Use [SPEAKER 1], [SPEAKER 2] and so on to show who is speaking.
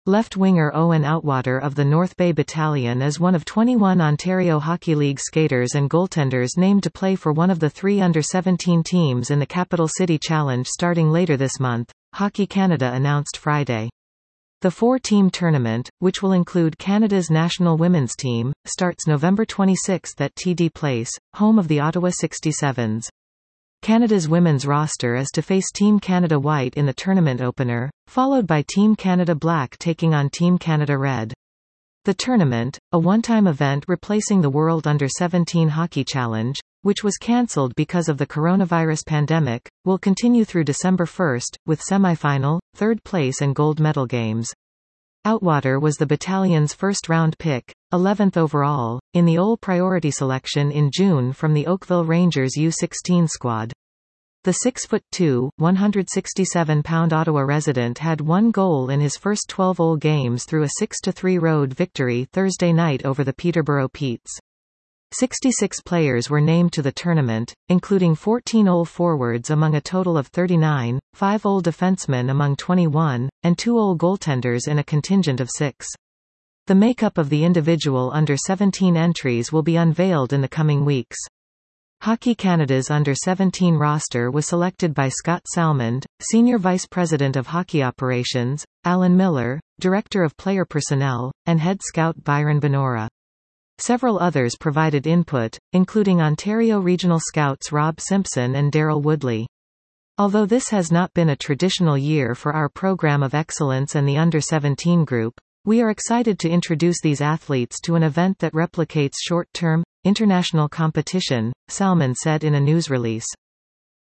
[SPEAKER 1] Left winger Owen Outwater of the North Bay Battalion is one of 21 Ontario Hockey League skaters and goaltenders named to play for one of the 3 under-17 teams in the Capital City Challenge starting later this month, Hockey Canada announced Friday. The 4-team tournament, which will include Canada's national women's team, starts November 26 at TD Place, home of the Ottawa 67s. Canada's women's roster is to face Team Canada White in the tournament opener, followed by Team Canada Black taking on Team Canada Red. The tournament, a one-time event replacing the World Under-17 Hockey Challenge, which was cancelled because of the coronavirus pandemic, will continue through December 1, with semi-final, third place and gold medal games. Outwater was the battalion's first-round pick, 11th overall, in the OL priority selection in June from the Oakville Rangers U16 squad. The 6'2", 167-pound Ottawa resident had 1 goal in his first 12 OL games through a 6-3 road victory Thursday night over the Peterborough Petes. 66 players were named to the tournament, including 14 OL forwards among a total of 39, 5 OL defensemen among 21, and 2 OL goaltenders in a contingent of 6. The makeup of the individual under-17 entries will be unveiled in the coming weeks. Hockey Canada's under-17 roster was selected by Scott Salmond, Senior Vice President of Hockey Operations, Alan Miller, Director of Player Personnel, and Head Scout Byron Benora. Several others provided input, including Ontario Regional Scouts Rob Simpson and Daryl Woodley. Although this has not been a traditional year for our program of excellence and the under-17 group, we are excited to introduce these athletes to an event that replicates short-term, international competition, Salmond said in a news release.